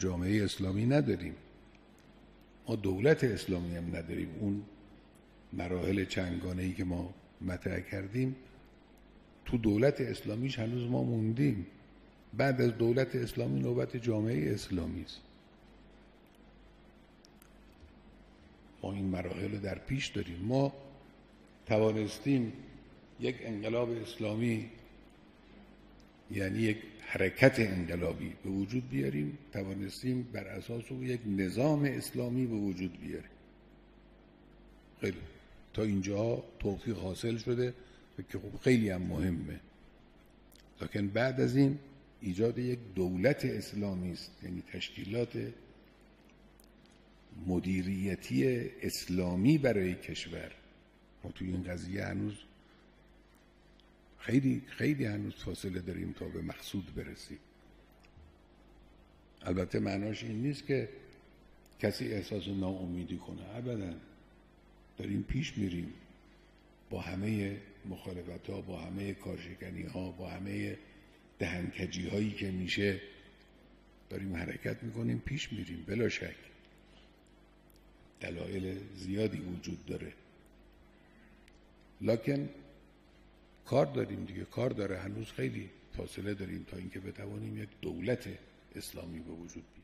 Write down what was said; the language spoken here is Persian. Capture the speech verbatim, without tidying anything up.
جامعه اسلامی نداریم، ما دولت اسلامی هم نداریم. اون مراحل چندگانه‌ای که ما مطرح کردیم تو دولت اسلامیش هنوز ما موندیم. بعد از دولت اسلامی نوبت جامعه اسلامی است. ما این مراحل رو در پیش داریم. ما توانستیم یک انقلاب اسلامی، یعنی یک حرکت انقلابی به وجود بیاریم، توانستیم بر اساس او یک نظام اسلامی به وجود بیاریم. خیلی تا اینجا توفیق حاصل شده که خب خیلی هم مهمه. لکن بعد از این ایجاد یک دولت اسلامی است، یعنی تشکیلات مدیریتی اسلامی برای کشور. ما توی این قضیه هنوز خیلی خیلی هنوز فاصله داریم تا به مقصود برسیم. البته معناش این نیست که کسی احساس ناامیدی کنه، ابداً. داریم پیش میریم با همه مخالفت ها، با همه کارشکنی ها، با همه دهنکجی هایی که میشه داریم حرکت میکنیم، پیش میریم. بلا شک دلایل زیادی وجود داره، لکن کار داریم دیگه، کار داره. هنوز خیلی فاصله داریم تا اینکه بتوانیم یک دولت اسلامی به وجود بیاریم.